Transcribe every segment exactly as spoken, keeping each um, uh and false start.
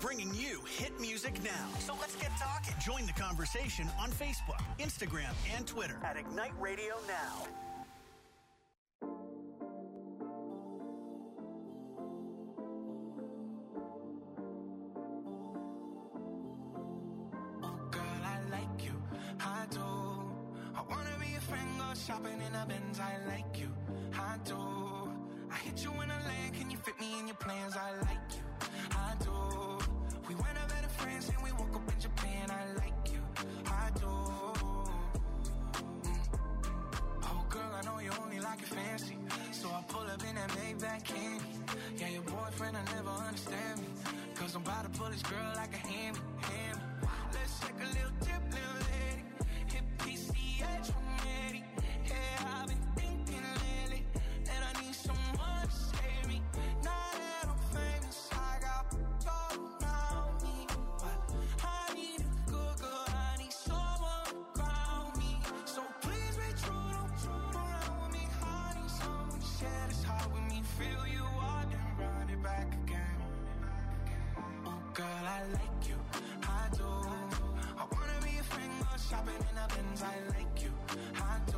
bringing you hit music now. So let's get talking. Join the conversation on Facebook, Instagram, and Twitter at Ignite Radio Now. Shopping in a Benz, I like you, I do. I hit you in a lane, can you fit me in your plans? I like you, I do. We went out better friends and we woke up in Japan. I like you, I do. Mm. Oh girl, I know you only like it fancy, so I pull up in that Maybach candy. Yeah, your boyfriend will never understand me, cause I'm about to pull this girl like a hammy, hammy. Let's take a little dip, little lady. Hit P C H one eighty. I've been thinking lately that I need someone to save me. Now that I'm famous, I got gold around me, but I need a good girl, I need someone to ground me. So please be true, don't true around with me. I need someone to share this heart with me. Feel you out and run it back again. Oh girl, I like you, I do. I wanna be a friend, go shopping in a Benz. I like you, I do.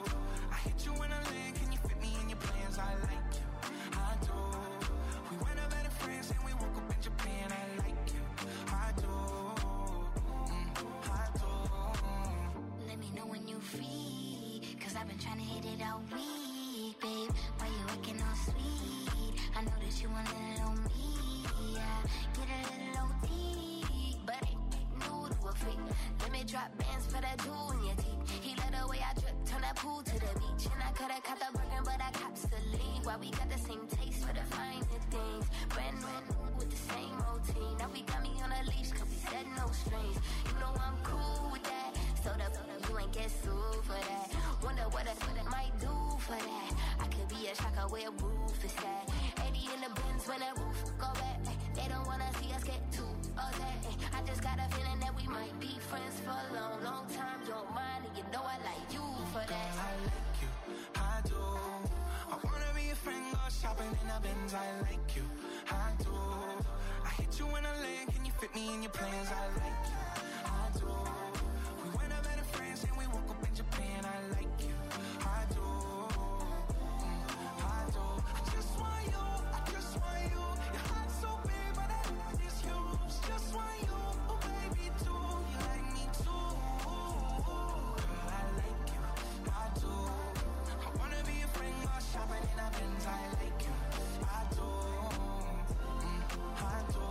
I like you, I do. We went out better friends and we woke up in Japan. I like you, I do, mm, I do. Let me know when you free, cause I've been trying to hit it all week, babe. Why you acting all sweet? I know that you want a little me, yeah. Get a little O T, but ain't new to a freak. Let me drop bands for that jewel in your teeth. He let the way I drip, turn that pool to the beach. And I could've caught the Birkin, but I cops the lead. Why we got the same taste for the finer things. Brand new with the same routine. Now we got me on a leash, cause we said no strings. You know I'm cool with that. So the you ain't get sued for that. Wonder what I might do for that. I could be a shocker where a roof is at. eighty in the Benz when that roof go back. They don't wanna see us get too upset. I just got a feeling that we might be friends for a long, long time. Don't mind, and you know I like you for that. Girl, I like you, I do. I wanna be a friend, go shopping in a Benz. I like you, I do. I hit you in a lane, can you fit me in your plans? I like you, I do. We went out better friends and we woke up in Japan. I like you, I do, mm, I do. I just want you, I just want you. Your heart's so big, but I love is yours. Just want you, oh baby, do you like me too? Girl, I like you, I do. I wanna be a friend, go shopping in a Benz. I like you, I do, mm, I do.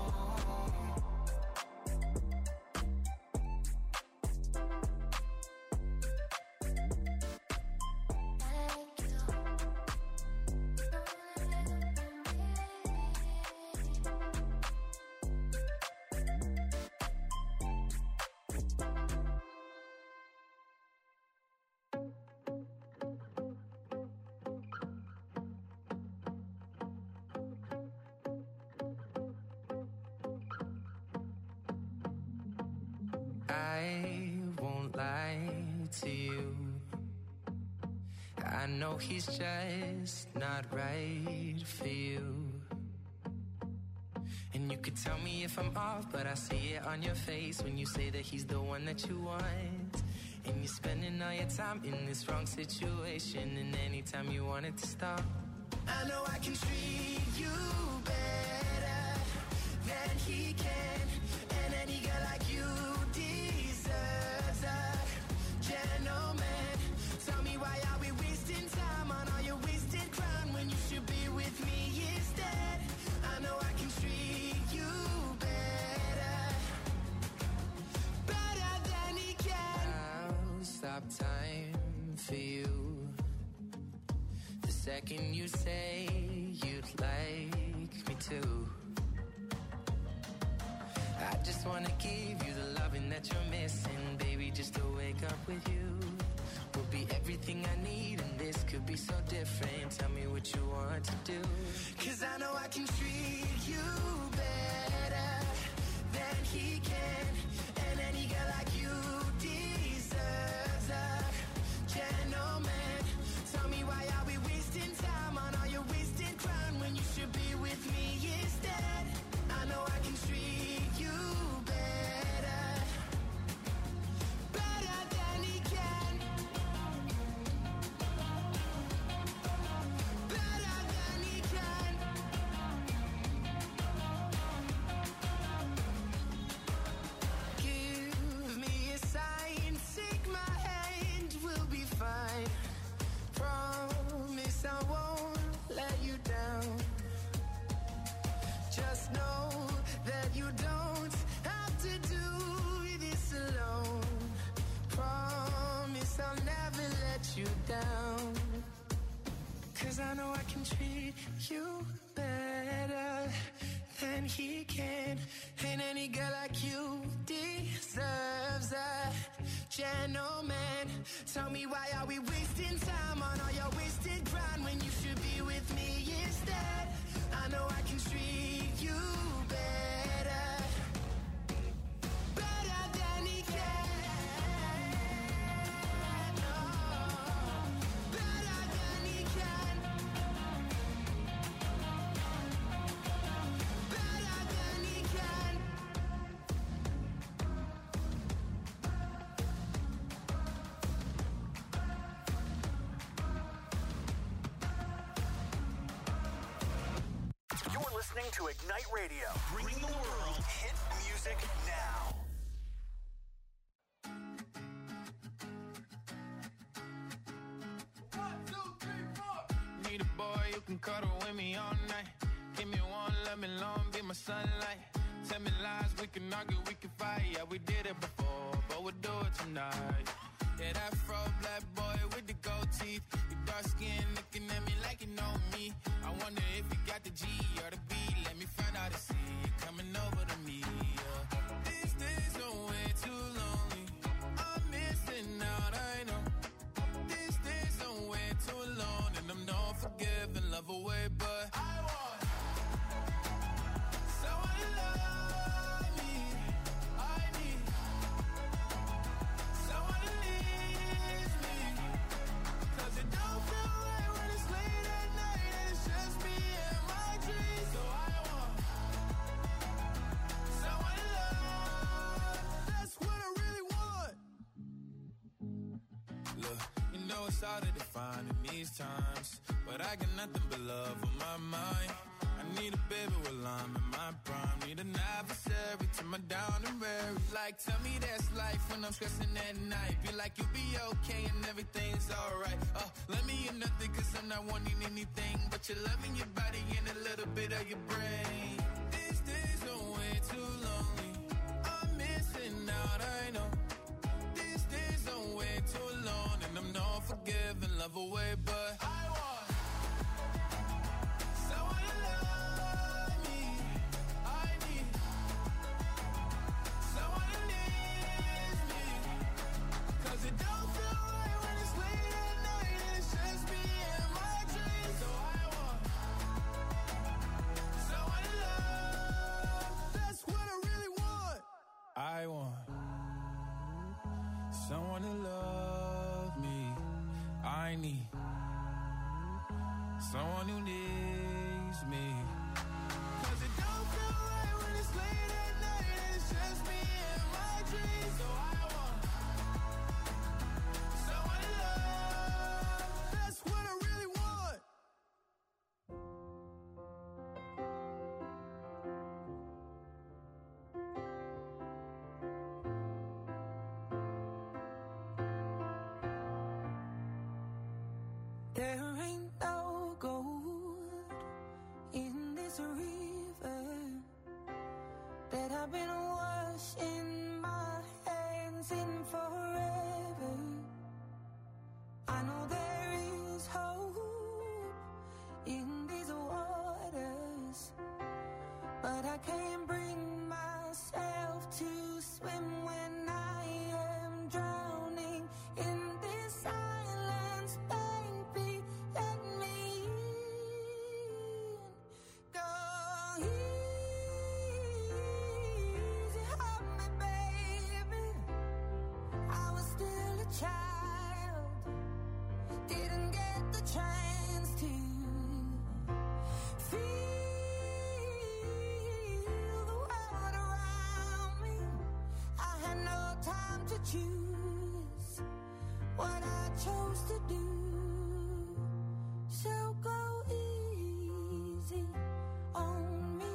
I won't lie to you. I know he's just not right for you. And you could tell me if I'm off, but I see it on your face when you say that he's the one that you want. And you're spending all your time in this wrong situation, and anytime you want it to stop, I know I can treat you better than he can. And any girl like you deserves a gentleman. Tell me, why are we wasting time on all your wasted crown when you should be with me instead? I know I can treat you better, better than he can. I'll stop time for you the second you say you'd like me to. I just wanna give you the loving that you're missing, baby, just to wake up with you will be everything I need, and this could be so different. Tell me what you want to do, 'cause I know I can treat you better than he can. And any girl like you deserves a gentleman. Tell me, why are we wasting time on all your wasted crown when you should be with me instead? I know I can treat I know I can treat you better than he can. Ain't any girl like you deserves a gentleman. Tell me why are we wasting time on all your wasted grind when you should be with me instead. I know I can treat you better, better than he can. Oh, better than he can. Better than he can. You're listening to Ignite Radio, bringing the world hit music now. One, two, three, four. Need a boy who can cuddle with me all night. Give me one, let me long, be my sunlight. Tell me lies, we can argue, we can fight. Yeah, we did it before, but we'll do it tonight. Yeah, that fro black boy with the gold teeth. You dark skin looking at me like you know me. I wonder if you got the G or the B. Let me find out and see you coming over to me. Yeah. These days are way too lonely. I'm missing out, I know. These days are way too long, and I'm not forgiving, love away, but I want someone to love me. I need someone to leave me. Cause it don't feel right when it's late at night and it's just me and my dreams. So I want someone to love. That's what I really want. Look, you know it's hard to define in these times, but I got nothing but love on my mind. I need a baby while I'm in my prime. Need an adversary to my down and weary. Like, tell me that's life when I'm stressing at night. Be like, you'll be okay and everything's alright. Uh, let me in nothing cause I'm not wanting anything but your love in your body and a little bit of your brain. These days are way too lonely. I'm missing out, I know. These days are way too long, and I'm not forgiving, love away, but I want someone to love me. I need someone to leave me. Cause it don't feel right when it's late at night and it's just me and my dreams. So I want someone to love. That's what I really want. I want someone to love me. I need someone who needs me. Cause it don't feel right when it's late at night and it's just me and my dreams. So I want someone to love. That's what I really want. There ain't no gold in this river that I've been washing my hands in forever. I know there is hope in these waters, but I can't bring myself to swim when I am drowning in this silence. Baby, let me in. Go easy on me, baby. I was still a child, didn't get the chance to feel the world around me. I had no time to choose what I chose to do. So go easy on me.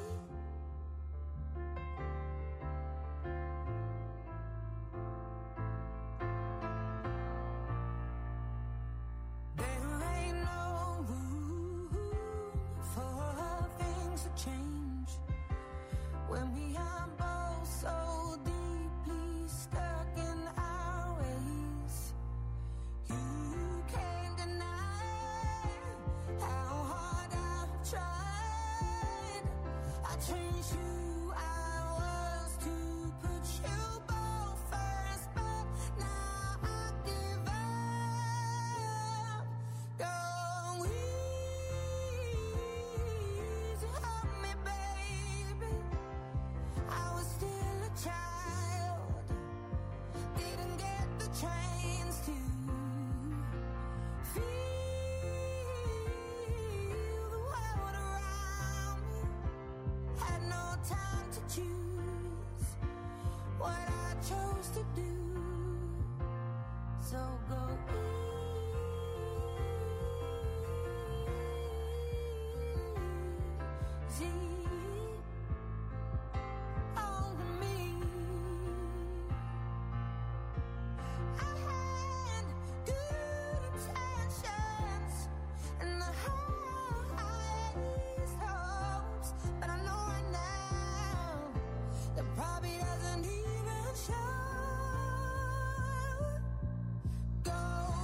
There ain't no room for things to change when we are both so deeply stuck in our ways. You can to do. So go easy on me. I had good intentions and the highest hopes, but I know right now that probably doesn't even show. Go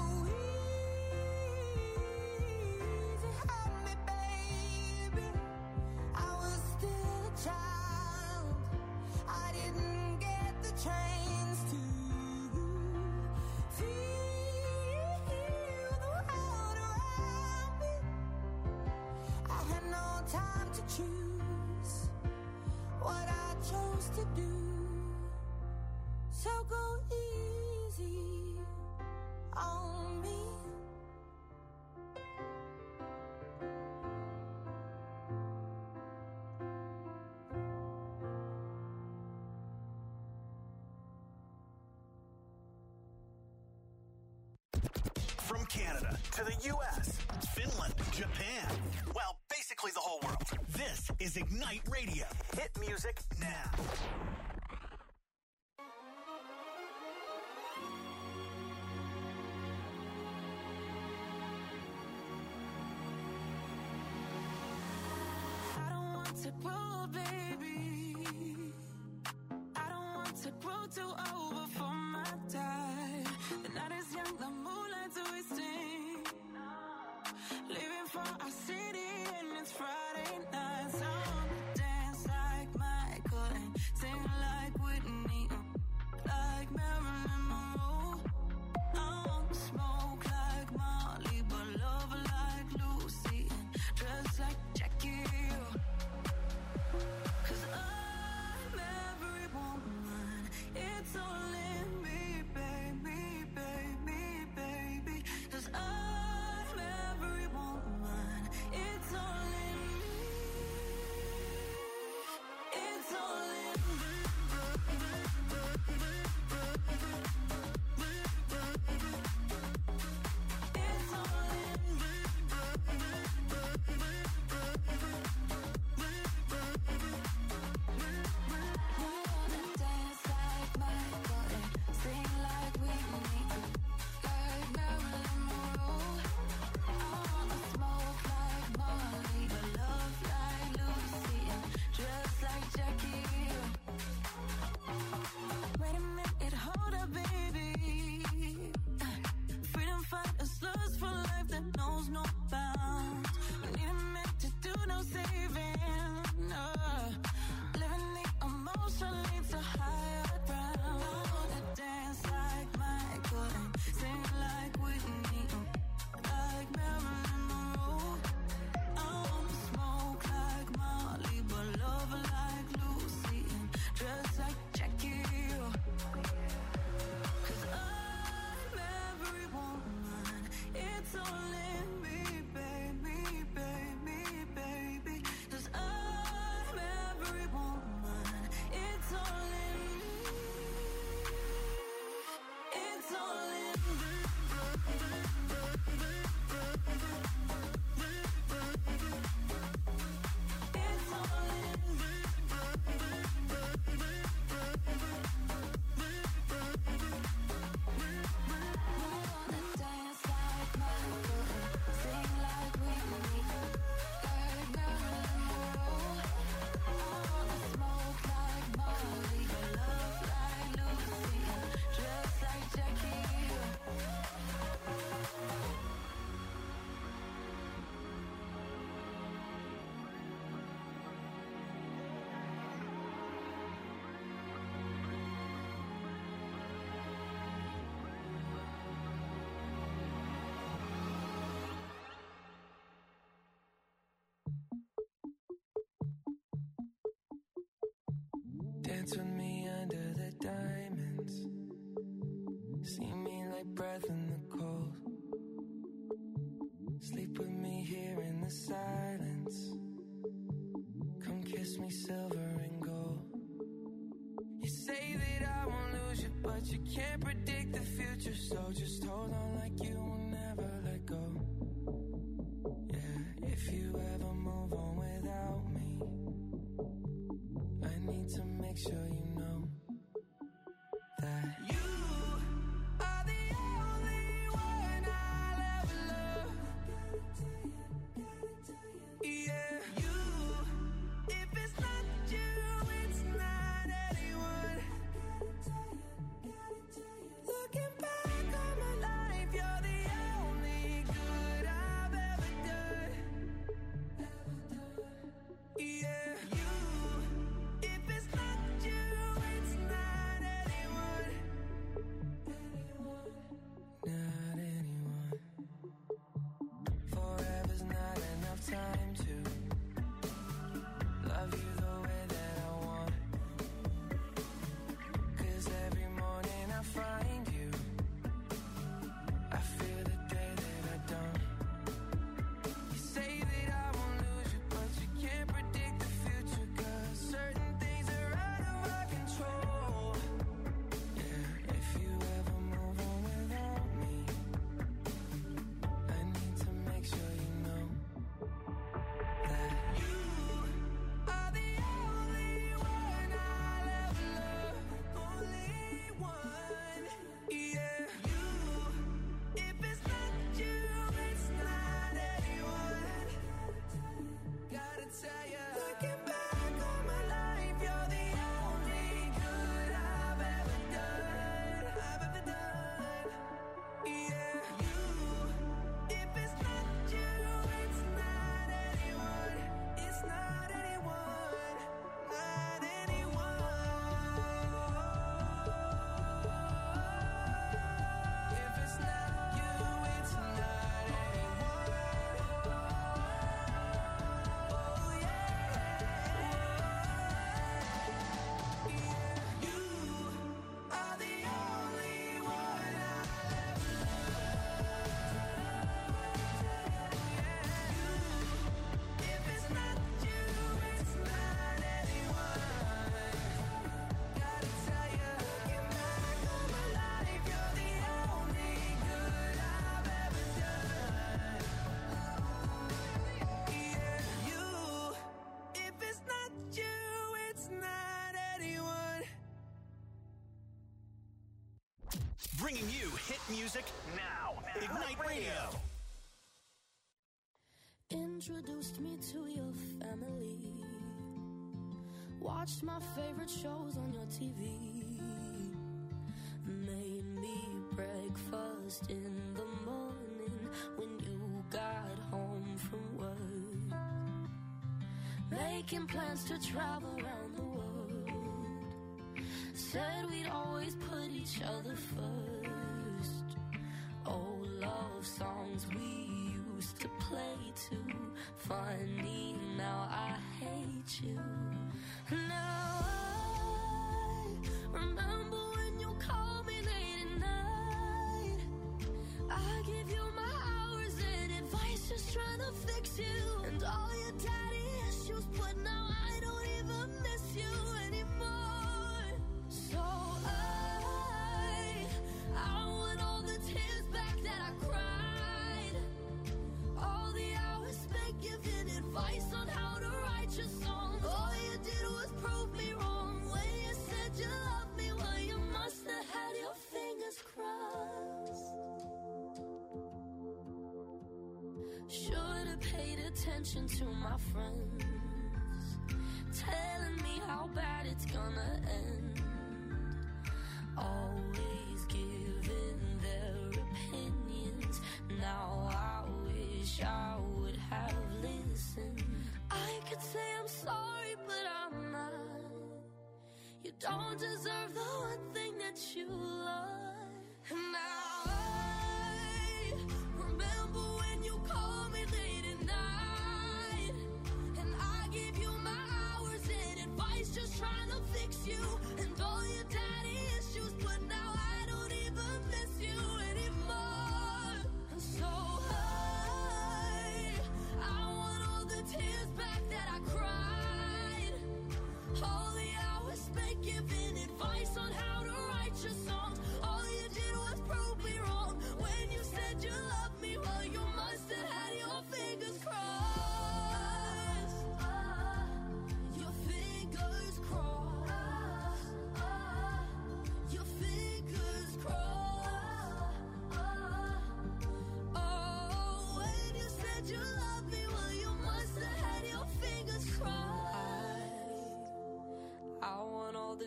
easy on me, baby. I was still a child. I didn't get the chance to feel the world around me. I had no time to choose what I chose to do. So go easy on me. From Canada to the U S, Finland, Japan, well, basically the whole world. This is Ignite Radio. Hit music now. I don't want to grow, baby. I don't want to grow too old before my time. The night is young, the moonlight's wasting. Living for our city and it's Friday night. So I wanna dance like Michael and sing like Whitney, like Marilyn Monroe. I wanna smoke like Molly, but love like Lucy and dress like Jackie. Cause I'm every woman, it's all in me, baby, baby, baby. Cause I'm every woman, it's all in me, it's all in me. It's all in me. I wanna dance like Michael and sing like Whitney, like Marilyn Monroe. I wanna smoke like Molly, but love like Lucy and dress like Jackie. Wait a minute, hold up, baby. Freedom fighters, lust for life that knows no bounds. You need a man to do no saving. Uh, living the emotion leads to higher ground. I wanna dance like Michael and sing like Whitney, like Marilyn Monroe. I wanna smoke like Molly, but love like Lucy and dress like Jackie. Cause I'm every woman, it's all in me, baby, baby, baby. Cause I'm every woman, it's all in me, it's all in me. It's all in me. I wanna dance like Michael and sing like Whitney, like Marilyn Monroe. I wanna smoke like Molly, but love like Lucy and dress like Jackie. Dance with me under the diamonds. See me like breath in the cold. Sleep with me here in the silence. Come kiss me silver and gold. You say that I won't lose you, but but you can't predict the future. So just hold on like you will never let go. Yeah, if you ever move on without me, I need to make sure you know that you are the only one I'll ever love. Yeah, you, if it's not you, it's not anyone. Looking back on my life, you're the only good I've ever done. Yeah, you, if it's not you, it's not anyone. Not anyone. Forever's not enough time to love you the way that I want. 'Cause every morning I find you, I feel the day that I don't. You say that I won't lose you, but you can't predict the future. 'Cause certain things are out of our control. Yeah, if you ever move on without me, I need to make sure you know that you are the only one I'll ever love. Only one. Yeah, you, if it's not you, it's not anyone. Gotta tell ya, looking back on my life, you're the only good I've ever done. I've ever done. Yeah, you, if it's not you, it's not anyone. It's not anyone. Not anyone. If it's not you, it's not anyone. Oh yeah. You are the only one I'll ever love. If it's not you, it's not anyone. Gotta tell ya, looking back on my life, you're the only good I've ever done. Yeah, you, if it's not you, it's not anyone. Bringing you hit music now. Ignite Radio. Introduced me to your family. Watched my favorite shows on your T V. Made me breakfast in the morning when you got home from work. Making plans to travel around the world. Said we'd always put each other first. Old love songs we used to play too. Funny, now I hate you. Now I remember when you called me late at night. I give you my hours and advice, just trying to fix you. And all your daddy issues, but now I don't even miss you anymore. So I, I want all the tears back that I cried. All the hours spent giving advice on how to write your songs. All you did was prove me wrong when you said you loved me. Well, you must have had your fingers crossed. Should have paid attention to my friends, telling me how bad it's gonna end. Always giving their opinions. Now I wish I would have listened. I could say I'm sorry, but I'm not. You don't deserve the one thing that you love. And now I remember when you called me late at night, and I gave you my hours and advice, just trying to fix you. And all your daddy issues, but now I don't even miss you anymore. So I, I want all the tears back that I cried. All the hours spent giving advice on how to write your songs.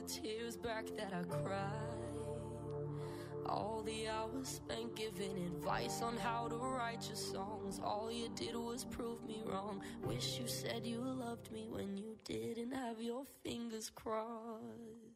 tears back that I cried. All the hours spent giving advice on how to write your songs. All you did was prove me wrong. Wish you said you loved me when you didn't have your fingers crossed.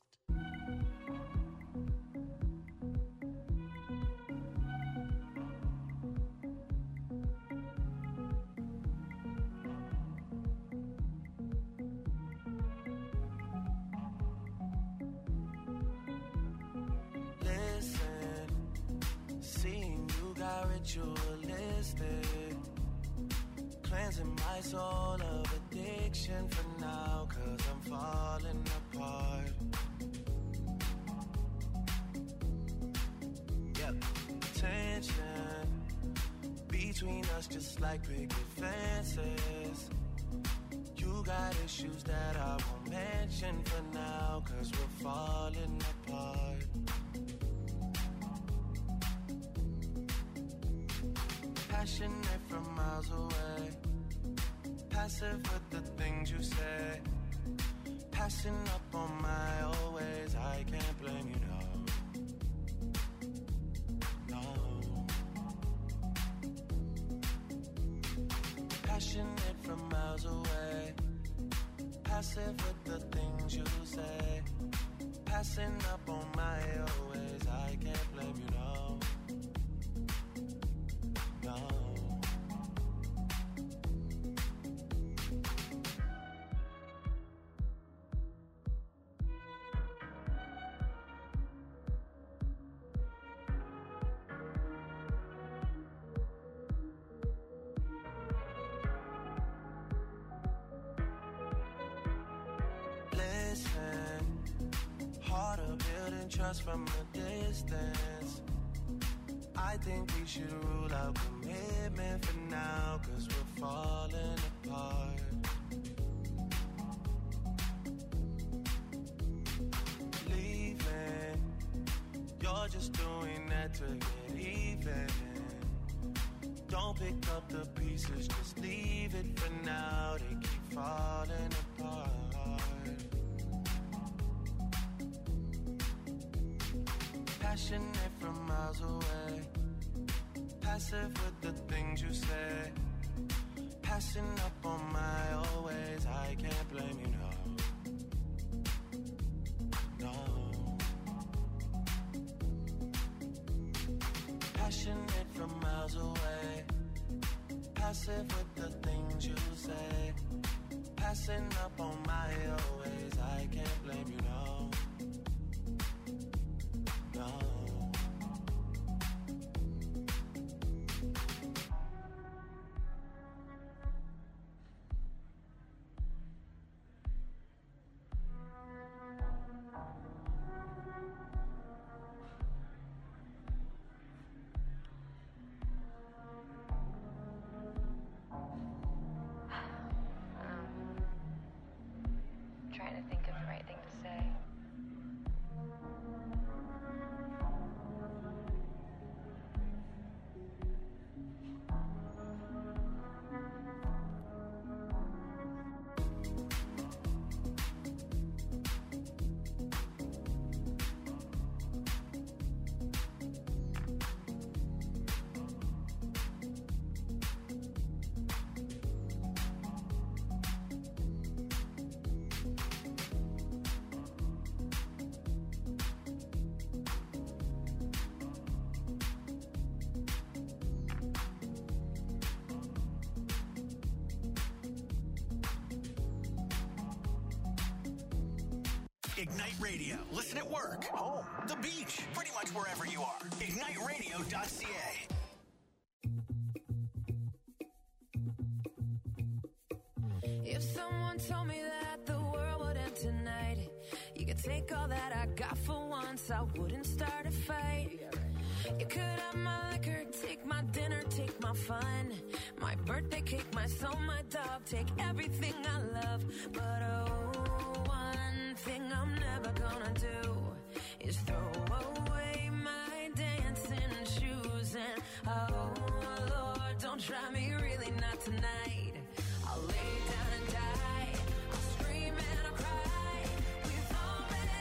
Ritualistic, cleansing my soul of addiction for now, cause I'm falling apart. Yep, tension between us just like picket fences. You got issues that I won't mention for now, cause we're falling apart. Passionate from miles away, passive with the things you say, passing up on my old ways. I can't blame you, no, no. Passionate from miles away, passive with the things you say, passing up on my old ways. I can't blame you, no, no. Trust from a distance. I think we should rule out commitment for now, cause we're falling apart. Leaving, you're just doing that to get even. Don't pick up the pieces, just leave it for now. They keep falling apart. Passionate from miles away, passive with the things you say, passing up on my old ways. I can't blame you, no, no. Passionate from miles away, passive with the things you say, passing up on my old ways. I can't blame you, no, no. Trying to think of the right thing to say. Ignite Radio. Listen at work, home, the beach, pretty much wherever you are. ignite radio dot c a. If someone told me that the world would end tonight, you could take all that I got for once, I wouldn't start a fight. You could have my liquor, take my dinner, take my fun, my birthday cake, my soul, my dog, take everything I love. But oh, one thing I'm never gonna do is throw away my dancing shoes. And oh Lord, don't try me, really not tonight. I'll lay down and die, I'll scream and I'll cry. We've already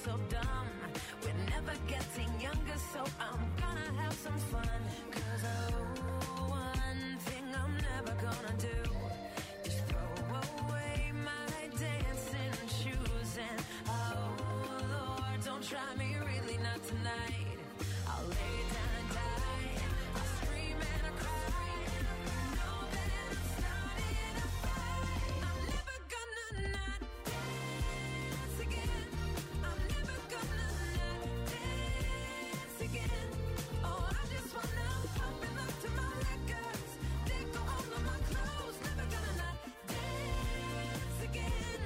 so dumb. We're never getting younger, so I'm gonna have some fun. Cause oh, one thing I'm never gonna do is throw away my dancing shoes. And oh Lord, don't try me, really not tonight. I'll lay down and die, I'll scream and I'll cry. Know that I'm starting a fight. I'm never gonna not dance again. I'm never gonna not dance again. Oh, I just wanna pump and look to my records. They go all of my clothes. Never gonna not dance again.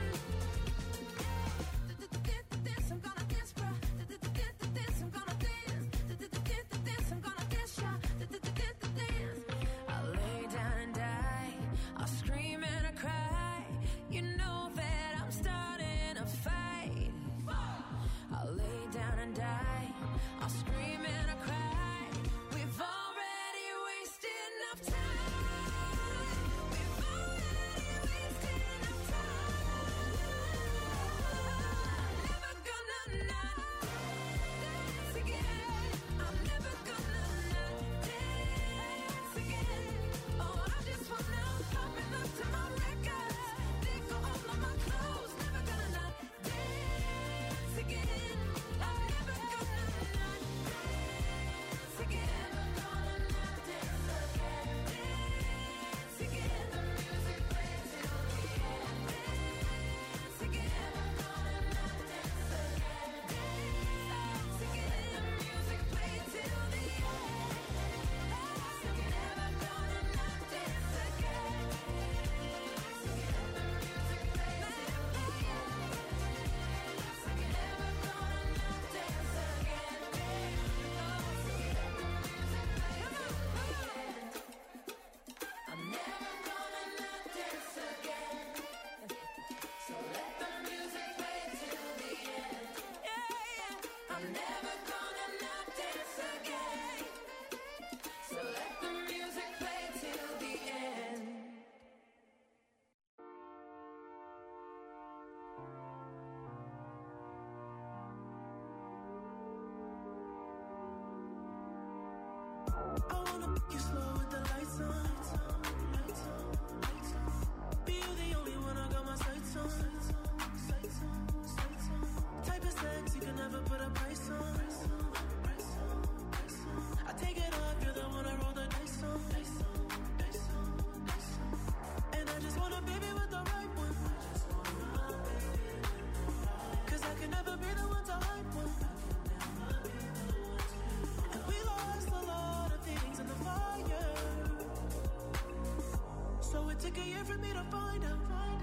Dance, I'm gonna dance, bro. Dance, I'm gonna dance. Dance, I'm gonna dance, y'all. Dance. I'll lay down and die. I'll scream and I cry. You know that I'm starting a fight. I'll lay down and die. I'll scream and I cry. We've already wasted enough time. We've already wasted enough time. I'm never gonna not dance again. I'm never gonna not dance again. Oh, I just wanna pop and look to my records. They go all of my clothes. Never gonna not dance again. I'm never gonna not dance again. Never gonna not dance again. Dance again. The music plays till the end. Dance again. Never gonna not dance again. Dance again. The music plays till the end. Dance again. Never gonna not dance again. Dance again. The music plays till the end. Dance again. Never gonna not dance again. Dance again. The music plays till the end. I'm never gonna not dance again. So let the music play till the end. Yeah, yeah. I'm never gonna not dance again. So let the music play till the end. I wanna pick you slow with the lights on. Be you the only one I got my sights on. Type of sex you can never put a price on. I take it off, you're the one I roll the dice on. And I just want a baby with the right one. Cause I can never be the one to hype one. And we lost a lot of things in the fire. So it took a year for me to find out.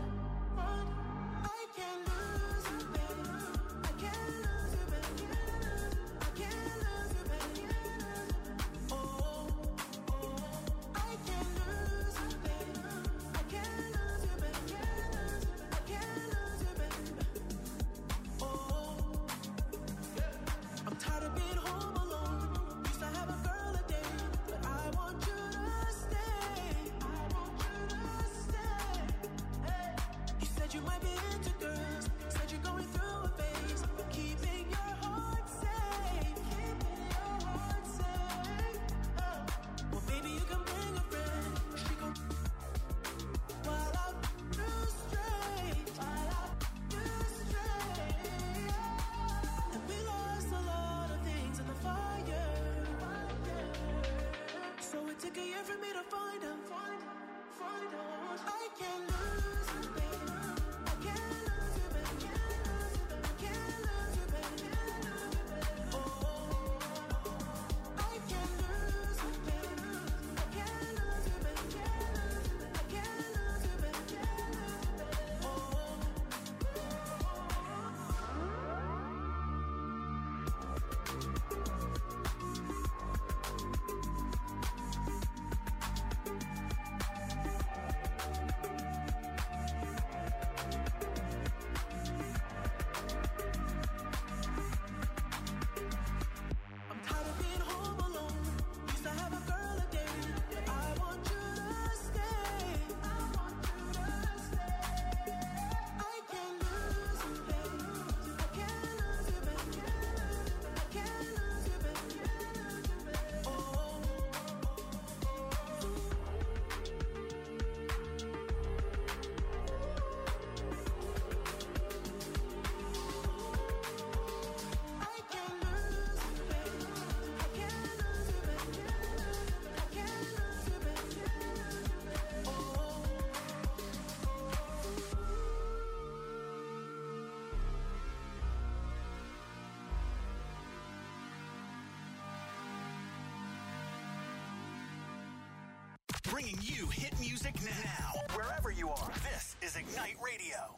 I can't lose you, baby. I can't lose you, baby. I can't lose you, baby. Oh, oh. I can't lose you, baby. I can't lose you, baby. I can't lose you, baby. Oh, I'm tired of being home alone. Used to have a girl a day, but I want you to stay. I want you to stay. Hey. You said you might be into girls. Said you're going through a phase, but keeping your heart safe. Keeping your heart safe. Oh. Well, maybe you can bring a friend. She gon' while I do straight. While I do straight. And we lost a lot of things in the fire. So it took a year for me to find out. Find out. I can't lose you, baby. I can't lose you, bringing you hit music now. Wherever you are, this is Ignite Radio.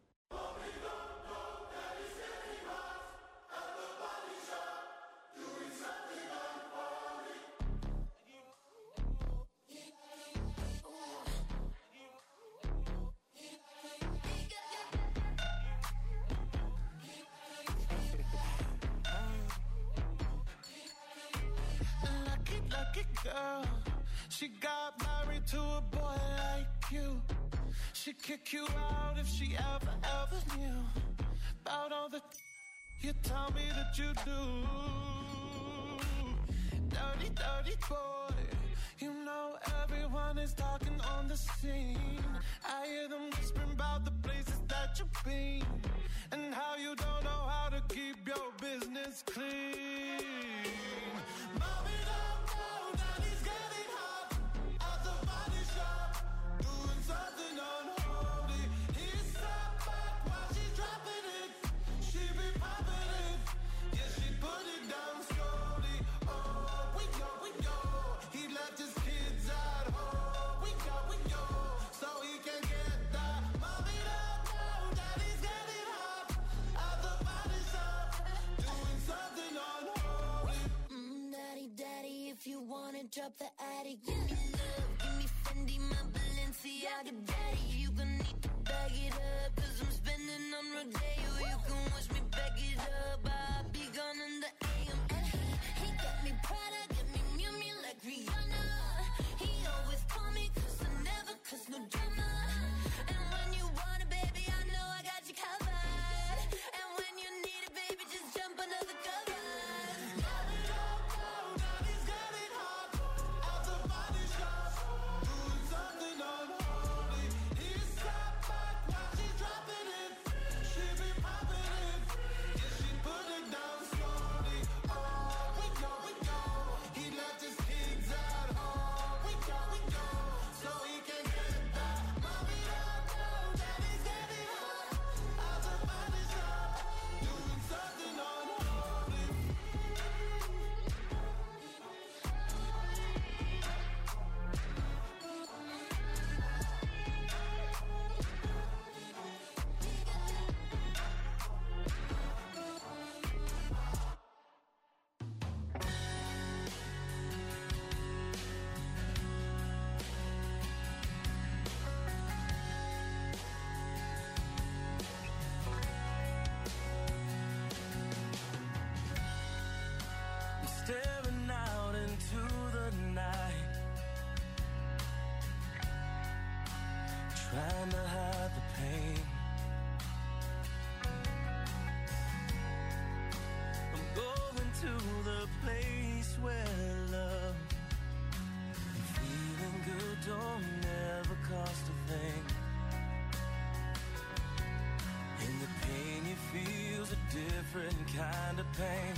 Girl, she got married to a boy like you. She'd kick you out if she ever, ever knew about all the you tell me that you do. Dirty, dirty boy. You know everyone is talking on the scene. I hear them whispering about the places that you've been and how you don't know how to keep your business clean. Mommy, drop the attic, give me love, give me Fendi, my Balenciaga daddy. You gon' need to bag it up, cause I'm spending on Rodeo. You can watch me back it up, I'll be gone in the A M. And he, he got me Prada, got me Miu Miu like Rihanna. He always call me cause I never cause no drama. And when you want it, baby, I know I got you covered. And when you need it, baby, just jump under the covers. Staring out into the night, trying to hide the pain. I'm going to the place where love and feeling good don't never cost a thing. And the pain you feel's a different kind of pain.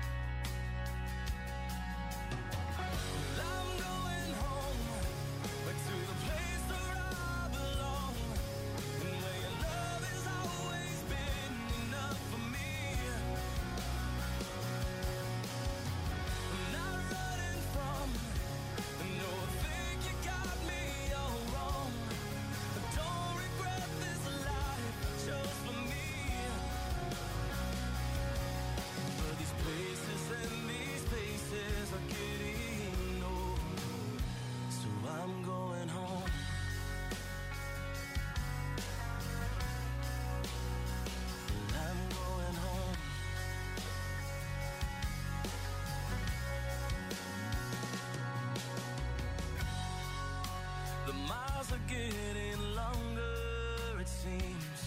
The miles are getting longer, it seems.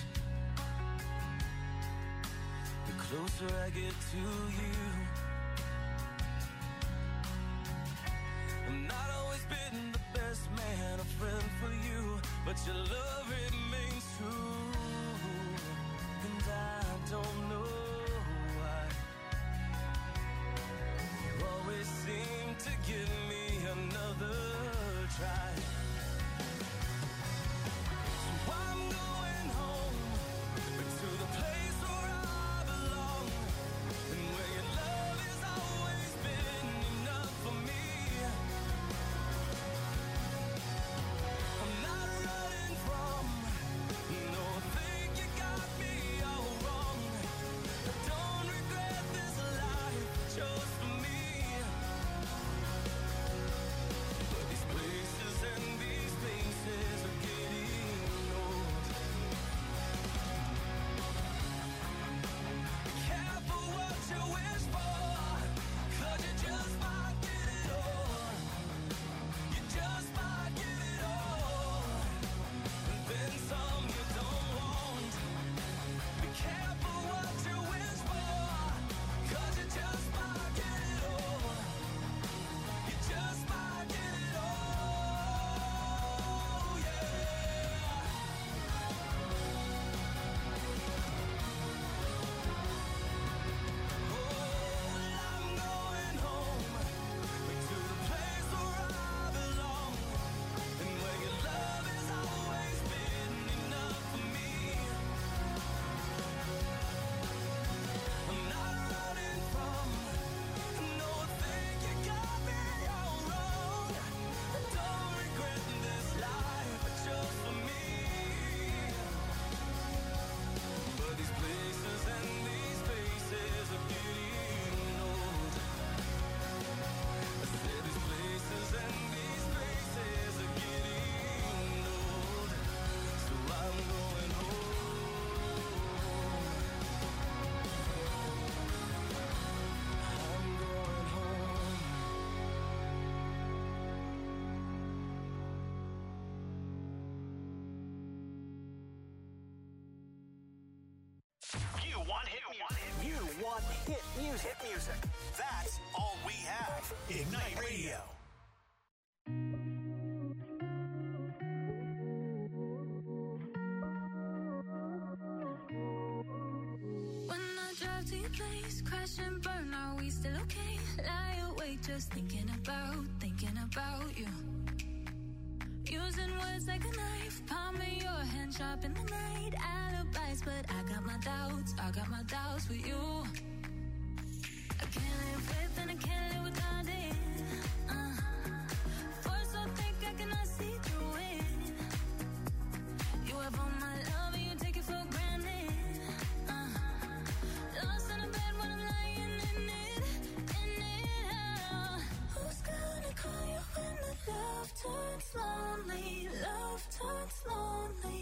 The closer I get to you, I've not always been the best man, a friend for you, but your love remains true. And I don't know why you always seem to give me another try. I'm going home, but to the place where I belong, and where your love has always been enough for me. on hit music. Hit music. That's all we have. Ignite Radio. When I drive to your place, crash and burn, are we still okay? Lie awake, just thinking about, thinking about you. Using words like a knife, palm of your hand, sharp in the night. Alibis, but I got my doubts, I got my doubts with you. I can't live with and I can't live without it. Uh, force so thick I cannot see through it. You have all my love and you take it for granted. Uh, lost in a bed when I'm lying in it, in it. Uh, who's gonna call you when the love turns lonely? Love turns lonely.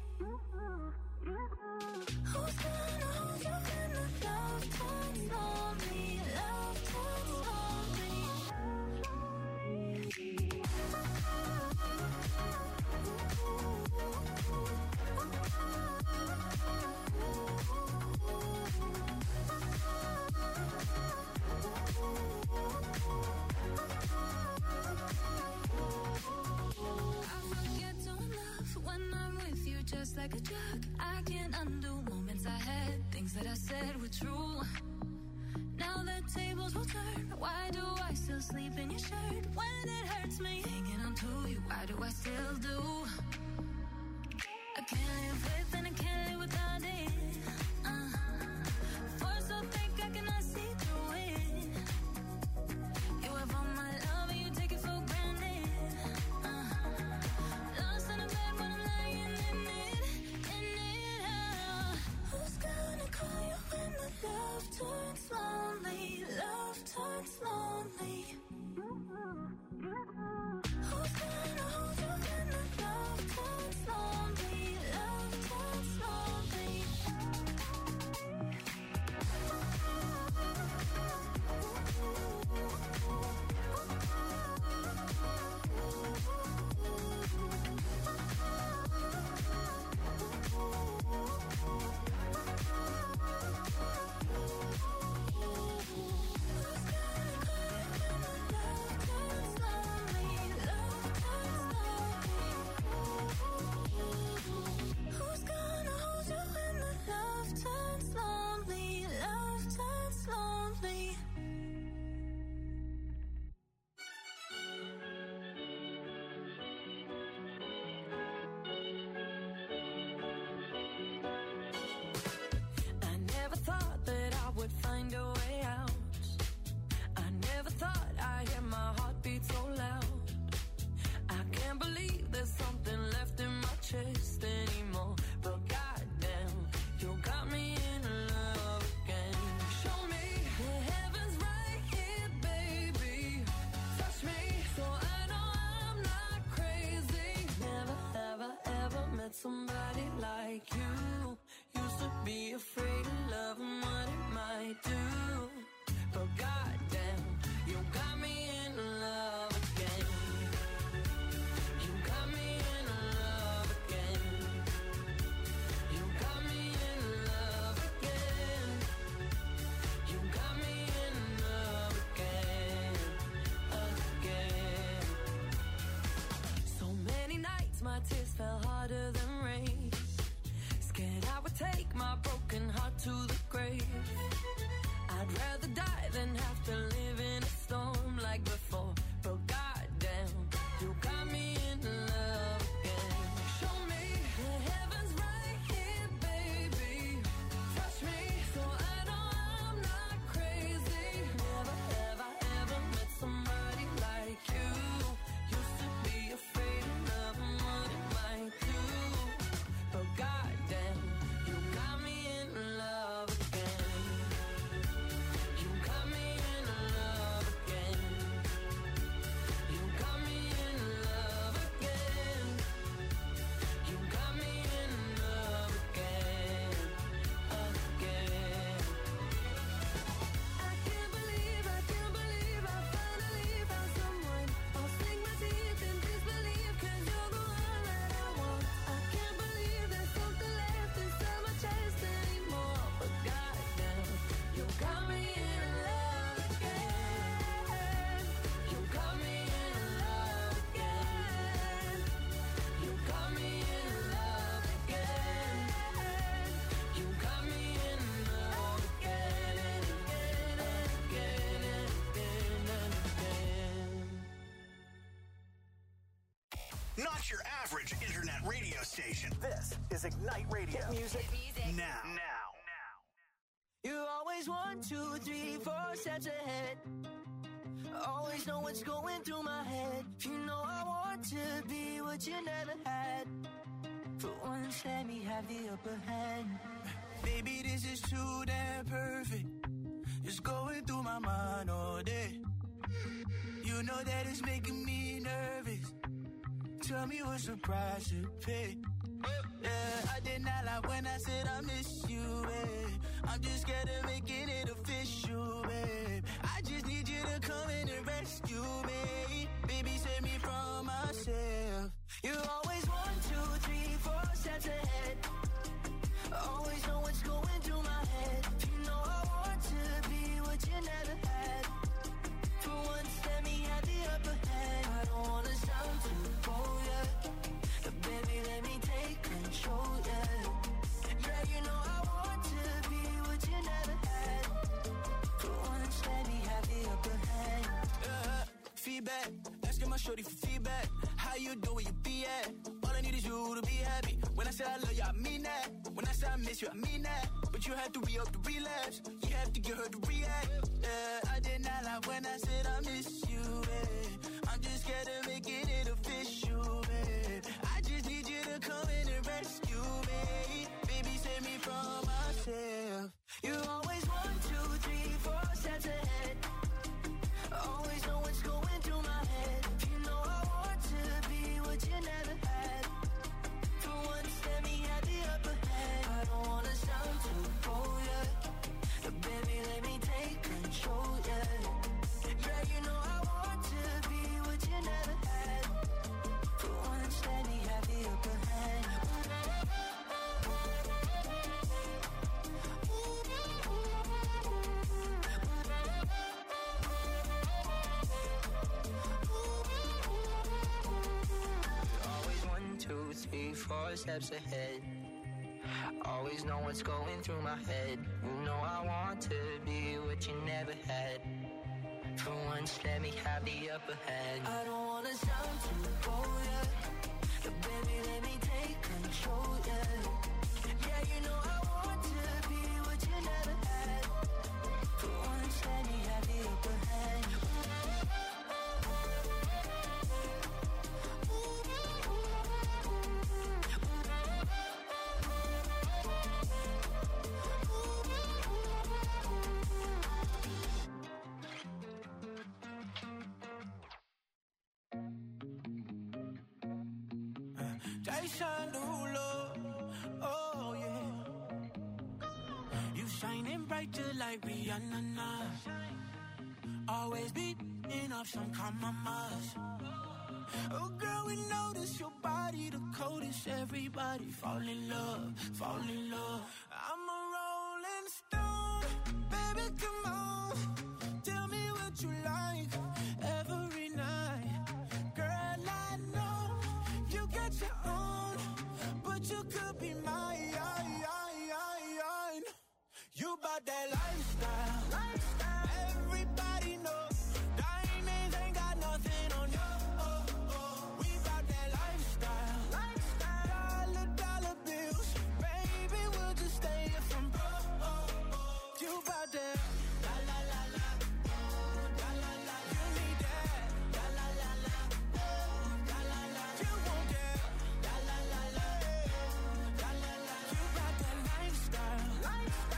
Who's gonna hold you when the love turns lonely? Love turns lonely. I forget to love when I'm with you, just like a drug. I can't undo moments I had, things that I said were true. Now the tables will turn. Why do I still sleep in your shirt when it hurts me? Hanging on to you, why do I still do? I can't live with and I can't live without it. Uh, force so thick I cannot see through it. You have all my love and you take it for granted. Uh, lost in a bed when I'm lying in it, in it. Uh, who's gonna call you when the love turns lonely? Love turns lonely. Who's gonna hold you when the love turns lonely? Love turns lonely. Who's gonna hold you when the love turns lonely? Love turns lonely. I never thought that I would find a way out. I never thought I'd hear my heartbeat so loud. I can't believe there's something left in my chest anymore. But goddamn, you got me in love again. Show me the heavens right here, baby. Touch me so I know I'm not crazy. Never, ever, ever met somebody like you. Used to be afraid of love and what it might do. But goddamn, you got me in love again. You got me in love again. You got me in love again. You got me in love again, again. So many nights my tears fell harder than rain. Scared I would take my broken heart to the grave. I'd rather die than have to live in a storm like before. But goddamn, you got me in love again. Show me the heavens right here, baby. Touch me so I know I'm not crazy. Never, ever, ever met somebody like you. Used to be afraid of love and what it might do. But goddamn, you got me in love again. You got me in love again. not your average internet radio station. This is Ignite Radio. Hit music, music. Now. Now. You always one, two, three, four steps ahead. Always know what's going through my head. You know I want to be what you never had. For once, let me have the upper hand. Baby, this is too damn perfect. It's going through my mind all day. You know that it's making me nervous. Tell me what's the price to pay. Yeah, I did not lie when I said I miss you, babe. I'm just scared of making it official, babe. I just need you to come in and rescue me. Baby, save me from myself. You always one, two, three, four steps ahead. Always know what's going through my head. You know I want to be what you never had. For once, let me have the upper hand. I don't wanna sound too bold, yeah. But baby, let me take control, yeah. Yeah, you know I want to be what you never had. For once, let me have the upper hand. Uh, feedback, asking my shorty for feedback. How you do where you be at? All I need is you to be happy. When I say I love you, I mean that. When I say I miss you, I mean that. But you have to re-up the relapse. You have to get her to react. Yeah, I did not lie when I said I miss you, babe. I'm just scared of making it official, babe. I just need you to come in and rescue me. Baby, save me from myself. You always one, two, three, four steps ahead. Always know what's going through my head. You know I want to be what you never had. For once, let me have the upper hand. I don't wanna sound too bold, yeah. But baby, let me take control, yeah. Yeah, you know I want to be what you never had. For once, let me have the upper hand. Always one, two, three, four steps ahead. Always know what's going through my head. You know I want to be what you never had. For once, let me have the upper hand. I don't wanna sound too bold, yeah. But baby, let me take control, yeah. Yeah, you know I want to be what you never had. For once, let me have the upper hand. Jason Derulo, oh yeah. You shining bright just like Rihanna. Always beating up some compromise. Oh girl, we notice your body the coldest. Everybody fall in love, fall in love. I'm a rolling stone, baby, come on. Tell me what you like every night. Girl, I know you got your own, but you could be mine. You bout that lifestyle, lifestyle. Everybody knows diamonds ain't got nothing on you. Oh, oh. We bout that lifestyle, lifestyle. Dollar, dollar bills, baby, we'll just stay here from broke. Oh, oh. You bout that la la la la, oh, la la la. You need that la la la la, oh, la la la. You want that la la la la, oh, la la la. You bout that lifestyle, lifestyle.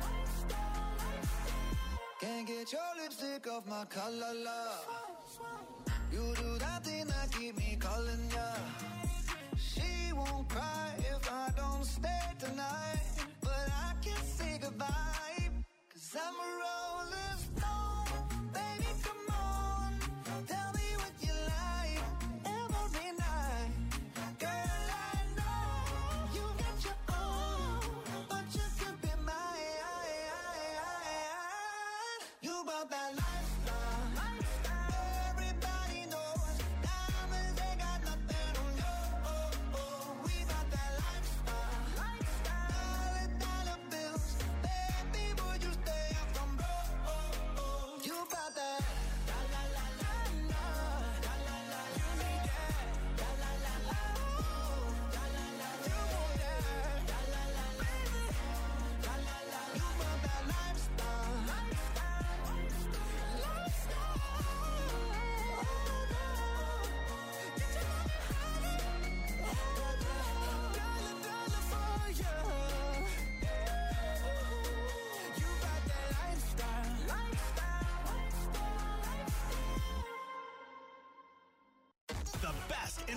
Can't get your lipstick off my collar, love. You do that thing that keep me calling ya. She won't cry if I don't stay tonight, but I can't say goodbye, cause I'm a rolling stone. Baby, come on, tell me what you like every night. Girl, I know you got your own, but you could be mine. You about that lifestyle, lifestyle. Everybody knows diamonds ain't got nothing on you. Oh, oh. We about that lifestyle, lifestyle. Dollar,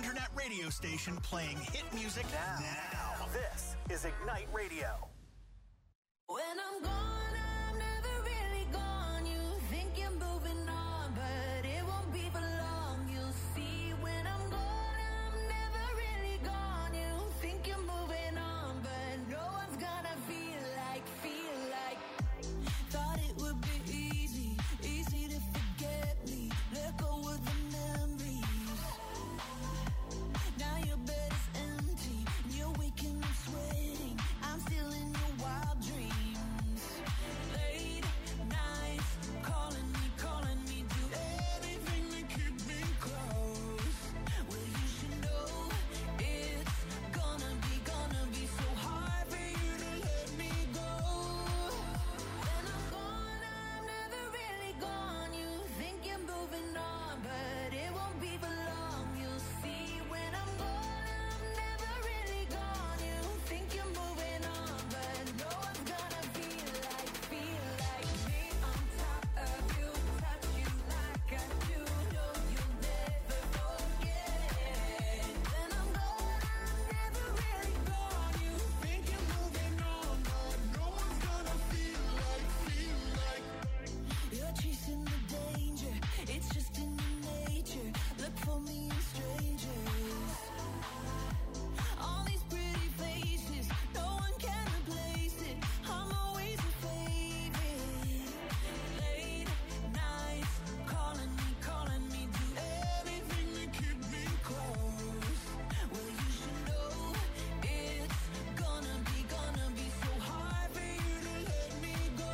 internet radio station playing hit music now. now. This is Ignite Radio. When I'm gone, I'm never really gone. You think you're moving on, but it won't be for long. You'll see when I'm gone, I'm never really gone. You think you're moving on, but no one's gonna feel like, feel like. Thought it would be easy, easy to forget me. Let go of the memories. Now your bed is empty, you're waking up sweating. I'm still in your wild dreams. Late nights, calling me, calling me, do anything to keep me close. Well, you should know it's gonna be, gonna be so hard for you to let me go. When I'm gone, I'm never really gone. You think you're moving on, but it won't be for long. You'll see when I'm gone, I'm never really gone. You think you're moving on, but no one's gonna feel like, feel like me on top of you, touch you like I do. No, you'll never forget. When I'm gone, I'm never really gone. You think you're moving on, but no one's gonna feel like, feel like. You're chasing the danger, it's just in your nature. Look for me in strangers. All these pretty faces, no one can replace it. I'm always a favorite. Late nights, calling me, calling me, do everything to keep me close. Well, you should know it's gonna be, gonna be so hard for you to let me go.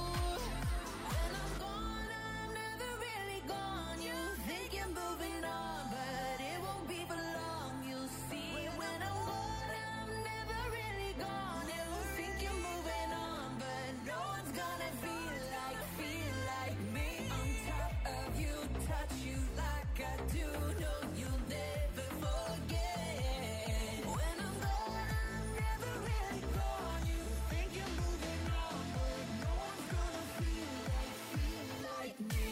When I'm gone, I'm never really gone. You think you're moving on, but it won't be for long. You'll see when I'm gone, I'm never really gone. You think you're moving on, but no one's gonna feel like, feel like me on top of you, touch you like I do. No, you'll never forget. When I'm gone, I'm never really gone. You think you're moving on, but no one's gonna feel like, feel like me.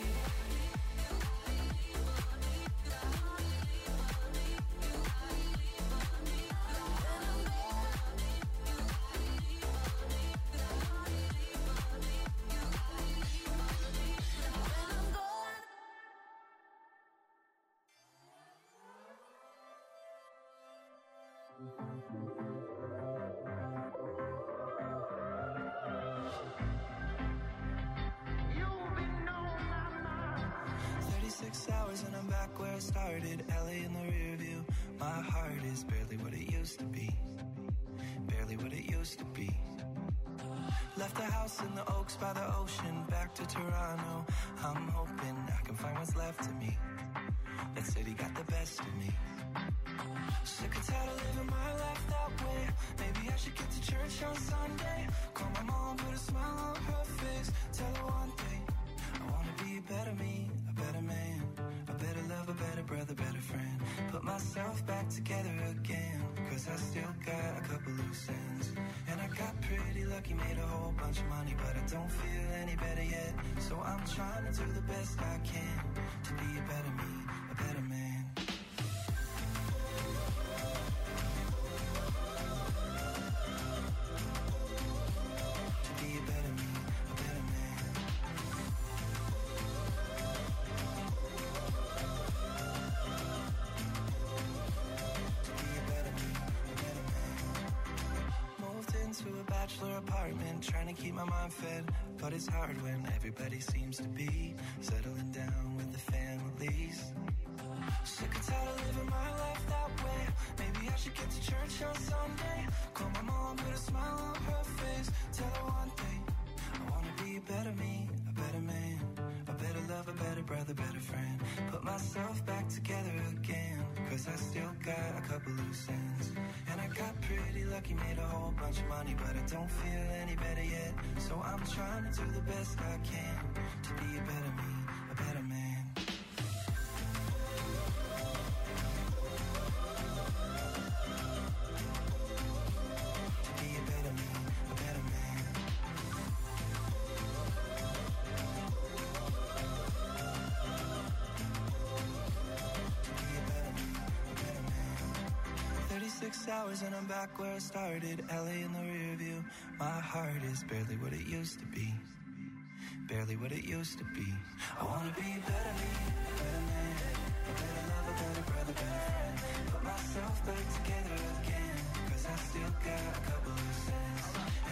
thirty-six hours and I'm back where I started. L A in the rear view. My heart is barely what it used to be. Barely what it used to be. Left the house in the Oaks by the ocean. Back to Toronto. I'm hoping I can find what's left of me. That city got the best of me. Sick and tired of living my life that way. Maybe I should get to church on Sunday. Call my mom, put a smile on her face. Tell her one thing, I wanna be a better me, a better man, a better lover, better brother, better friend. Put myself back together again, cause I still got a couple loose ends. And I got pretty lucky, made a whole bunch of money, but I don't feel any better yet. So I'm trying to do the best I can to be a better me, a better man. Apartment, trying to keep my mind fed, but it's hard when everybody seems to be settling down with the families. Sick and tired of living my life that way. Maybe I should get to church on Sunday. Call my mom, put a smile on her face. Tell her one thing, I wanna be a better me, a better man, a better lover, better brother, better friend. Put myself back together again, cause I still got a couple loose ends. And I got pretty lucky, made a whole bunch of money, but I don't feel any better yet. So I'm trying to do the best I can to be a better me, a better man. To be a better me, a better man. To be a better me, a better man. hours and I'm back where I started. L A in the rear view. My heart is barely what it used to be. Barely what it used to be. I wanna be better me, a better man, a better lover, better brother, better friend. Put myself back together again, cause I still got a couple of sins.